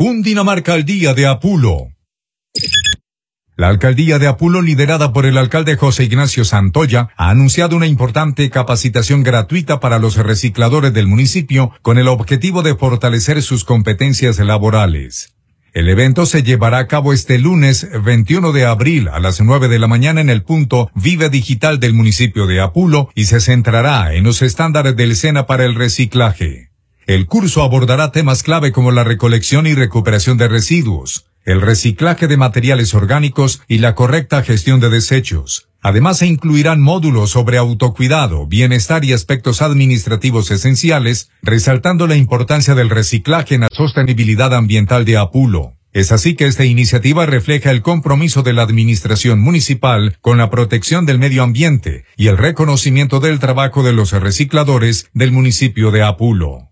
Cundinamarca al día de Apulo. La alcaldía de Apulo, liderada por el alcalde José Ignacio Santoya, ha anunciado una importante capacitación gratuita para los recicladores del municipio con el objetivo de fortalecer sus competencias laborales. El evento se llevará a cabo este lunes 21 de abril a las 9 de la mañana en el punto Vive Digital del municipio de Apulo y se centrará en los estándares del SENA para el reciclaje. El curso abordará temas clave como la recolección y recuperación de residuos, el reciclaje de materiales orgánicos y la correcta gestión de desechos. Además se incluirán módulos sobre autocuidado, bienestar y aspectos administrativos esenciales, resaltando la importancia del reciclaje en la sostenibilidad ambiental de Apulo. Es así que esta iniciativa refleja el compromiso de la administración municipal con la protección del medio ambiente y el reconocimiento del trabajo de los recicladores del municipio de Apulo.